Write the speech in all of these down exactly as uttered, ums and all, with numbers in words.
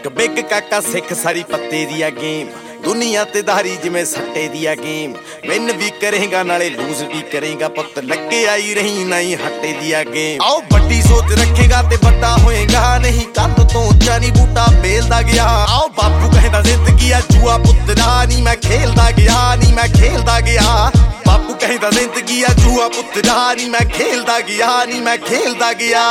ਇੱਕ ਬਿੱਗ ਕਾਕਾ ਸਿੱਖ ਸਾਰੀ ਪੱਤੇ ਦੀ ਆ ਗੇਮ ਦੁਨੀਆ ਤੇ ਧਾਰੀ ਜਿਵੇਂ ਸੱਟੇ ਦੀ ਆ ਗੇਮ ਵਿਨ ਵੀ ਕਰੇਗਾ ਨਾਲੇ ਲੂਜ਼ ਵੀ ਕਰੇਗਾ ਪੁੱਤ ਲੱਗੇ ਆਈ ਰਹੀ ਨਹੀਂ ਹੱਟੇ ਦੀ ਆ ਗੇਮ ਆਓ ਵੱਡੀ ਸੋਚ ਰੱਖੇਗਾ ਤੇ ਵੱਡਾ ਹੋਏਗਾ ਨਹੀਂ ਕੰਧ ਤੋਂ ਉੱਚਾ ਨਹੀਂ ਬੂਟਾ ਬੇਲਦਾ ਗਿਆ ਆਓ ਬਾਪੂ ਕਹਿੰਦਾ ਜ਼ਿੰਦਗੀ ਆ ਜੂਆ ਪੁੱਤਰਾ ਨਹੀਂ ਮੈਂ ਖੇਲਦਾ ਗਿਆ ਨਹੀਂ ਮੈਂ ਖੇਲਦਾ ਗਿਆ ਬਾਪੂ ਕਹਿੰਦਾ ਜ਼ਿੰਦਗੀ ਆ ਜੂਆ ਪੁੱਤਰਾ ਨਹੀਂ ਮੈਂ ਖੇਲਦਾ ਗਿਆ ਨਹੀਂ ਮੈਂ ਖੇਲਦਾ ਗਿਆ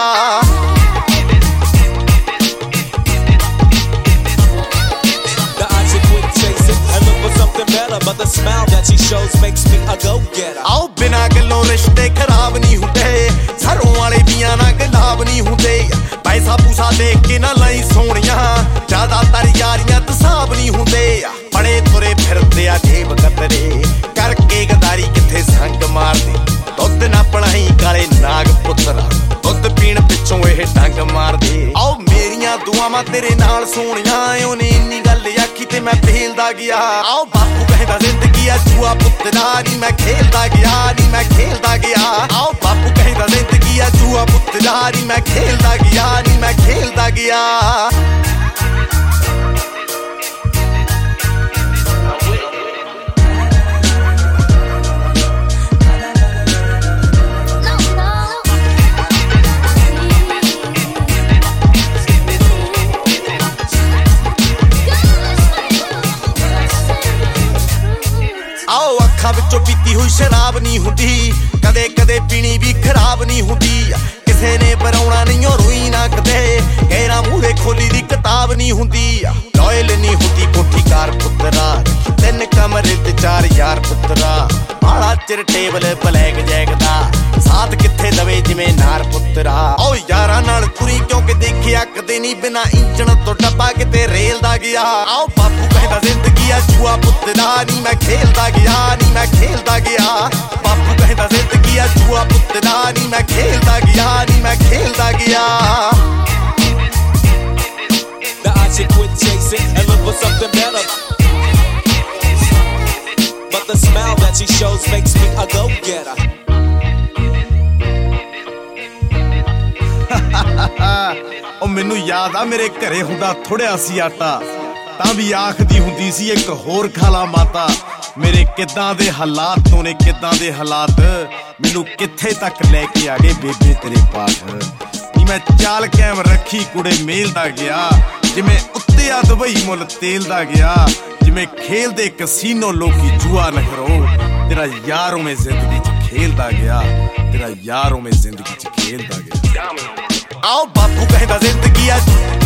But the smile that she shows makes me a go-getter. ਆਓ ਬਿਨਾ ਗੱਲੋਂ ਰਿਸ਼ਤੇ ਖਰਾਬ ਨਹੀਂ ਹੁੰਦੇ ਸਰੋਂ ਵਾਲੇ ਬੀਆਂ ਨਾਲ ਗੁਲਾਬ ਨਹੀਂ ਹੁੰਦੇ ਪੈਸਾ ਪੂਸਾ ਦੇਖ ਕੇ ਨਾ ਲਈ ਸੋਹਣੀਆਂ ਜ਼ਿਆਦਾਤਰ ਯਾਰੀਆਂ ਤਸਾਬ ਨਹੀਂ ਹੁੰਦੇ ਬੜੇ ਤੁਰੇ ਫਿਰਦੇ ਆ ਜੇਬ ਕਤਰੇ ਕਰਕੇ ਗਦਾਰੀ ਕਿੱਥੇ ਸੰਗ ਮਾਰਦੇ ਦੁੱਧ ਨਾ ਪਣਾਈ ਕਾਲੇ ਨਾਗ ਪੁੱਤਰਾ ਦੁੱਧ ਪੀਣ ਪਿੱਛੋਂ ਇਹ ਡੰਗ ਮਾਰਦੇ ਆਓ ਮੇਰੀਆਂ ਦੁਆਵਾਂ ਤੇਰੇ ਨਾਲ ਸੋਹਣੀਆਂ ਉਹਨੇ ਇੰਨੀ ਗੱਲ ਆਖੀ ਤੇ ਮੈਂ ਫੇਲਦਾ ਗਿਆ ਆਓ ਬਾਪੂ ਕਹਿੰਦਾ ਜ਼ਿੰਦਗੀ ਆ ਜੂਆ ਪੁੱਤਰਾ ਨਹੀਂ ਮੈਂ ਖੇਲਦਾ ਗਿਆ ਨਹੀਂ ਮੈਂ ਖੇਲਦਾ ਗਿਆ ਆਓ ਬਾਪੂ ਕਹਿੰਦਾ ਜ਼ਿੰਦਗੀ ਆ ਜੂਆ ਪੁੱਤਰਾ ਨਹੀਂ ਮੈਂ ਖੇਲਦਾ ਗਿਆ ਨਹੀਂ ਮੈਂ ਖੇਲਦਾ ਗਿਆ ਆਓ ਅੱਖਾਂ ਵਿੱਚੋਂ ਪੀਤੀ ਹੋਈ ਸ਼ਰਾਬ ਨਹੀਂ ਹੁੰਦੀ ਕਦੇ ਕਦੇ ਪੀਣੀ ਵੀ ਖਰਾਬ ਨਹੀਂ ਹੁੰਦੀ ਕਿਸੇ ਨੇ ਬਰਾਉਣਾ ਨਹੀਂ ਉਹ ਰੋਈ ਨਾ ਕਦੇ ਗੈਰਾਂ ਮੂਹਰੇ ਖੋਲੀ ਦੀ ਕਿਤਾਬ ਨਹੀਂ ਹੁੰਦੀ ਲੋਇਲ ਨਹੀਂ ਹੁੰਦੀ ਕੋਠੀ ਕਾਰ ਪੁੱਤਰਾ ਤਿੰਨ ਕਮਰੇ ਤੇ ਚਾਰ ਯਾਰ ਪੁੱਤਰਾ ਬਾਲਾ ਚਿਰ ਟੇਬਲ ਬਲੈਕ ਜੈਗਦਾ ਸਾਥ ਕਿੱਥੇ ਦਵੇ ਜਿਵੇਂ ਨਾਰ ਪੁੱਤਰਾ ਓ ਯਾਰਾਂ ਨਾਲ ਤੁਰੀ ਕਿਉਂਕਿ ਦੇਖਿਆ ਕਦੇ ਨਹੀਂ ਬਿਨਾ ਇੰਜਣ ਤੋਂ ਡੱਬਾ ਕਿਤੇ ਰੇਲ ਦਾ ਗਿਆ ਆਓ ਬਾਪੂ ਕਹਿੰਦਾ ਜ਼ਿੰਦਗੀ ਆ ਜੂਆ ਪੁੱਤਰਾ ਨਹੀਂ ਮੈਂ ਖੇਲਦਾ ਗਿਆ ਨਹੀਂ ਮੈਂ ਖੇਲਦਾ ਗਿਆ ਬਾਪੂ ਕਹਿੰਦਾ ਜ਼ਿੰਦਗੀ ਆ ਜੂਆ ਪੁੱਤਰਾ ਨਹੀਂ ਮੈਂ ਖੇਲਦਾ ਗਿਆ ਨਹੀਂ ਮੈਂ ਖੇਲਦਾ ਗਿਆ Now I should quit chasing and look for something better. But the smile that she shows makes me a go-getter. ਉਹ ਮੈਨੂੰ ਯਾਦ ਆ ਮੇਰੇ ਘਰੇ ਹੁੰਦਾ ਥੋੜਿਆ ਸੀ ਆਟਾ ਤਾਂ ਵੀ ਆਖਦੀ ਹੁੰਦੀ ਸੀ ਇੱਕ ਹੋਰ ਖਾਲਾ ਮਾਤਾ ਮੇਰੇ ਕਿੱਦਾਂ ਦੇ ਹਾਲਾਤ ਤੋਂ ਨੇ ਕਿੱਦਾਂ ਦੇ ਹਾਲਾਤ ਮੈਨੂੰ ਕਿੱਥੇ ਤੱਕ ਲੈ ਕੇ ਆ ਗਏ ਬੇਬੇ ਤੇਰੇ ਪਾਠ ਨੀ ਮੈਂ ਚਾਲ ਕਾਇਮ ਰੱਖੀ ਕੁੜੇ ਮੇਲਦਾ ਗਿਆ ਜਿਵੇਂ ਉੱਤੇ ਆ ਦੁਬਈ ਮੁੱਲ ਤੇਲ ਦਾ ਗਿਆ ਜਿਵੇਂ ਖੇਲਦੇ ਕਸੀਨੋ ਲੋਕੀ ਜੂਆ ਨਾ ਕਰੋ ਤੇਰਾ ਯਾਰ ਉਵੇਂ ਜ਼ਿੰਦਗੀ 'ਚ ਖੇਲਦਾ ਗਿਆ ਤੇਰਾ ਯਾਰ ਉਵੇਂ ਜ਼ਿੰਦਗੀ 'ਚ ਖੇਲਦਾ ਗਿਆ ਆਓ ਬਾਪੂ ਕਹਿੰਦਾ ਜ਼ਿੰਦਗੀ ਆ